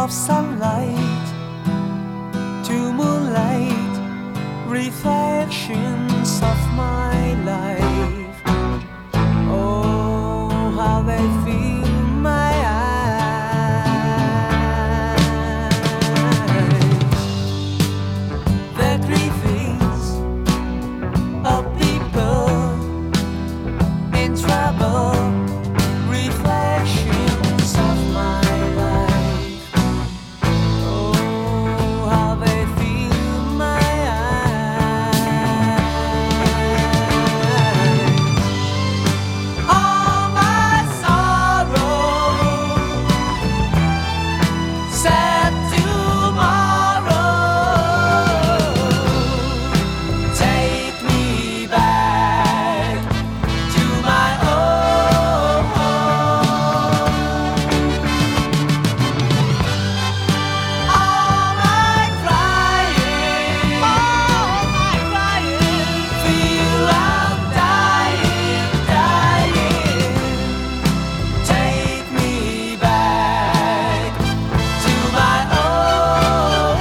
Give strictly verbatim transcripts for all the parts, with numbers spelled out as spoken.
of sunlight to moonlight, reflections of my life. Oh, how they fill my eyes. The griefings of people in trouble, reflections of my life. Oh, how they fill my eyes. All my sorrow, sad tomorrow, take me back to my own home. All my crying, all my crying, feel I'm dying, dying. Take me back to my own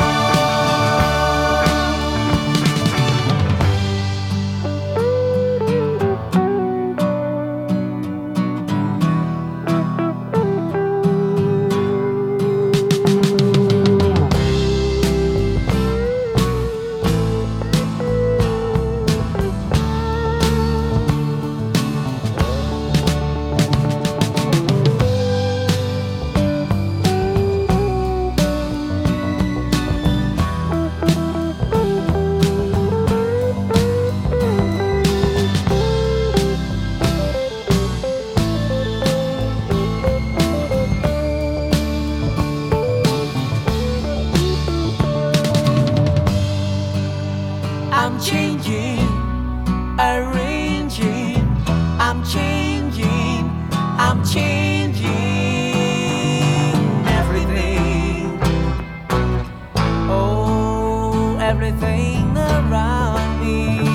I'm changing, arranging, I'm changing, I'm changing everything. Oh, everything around me.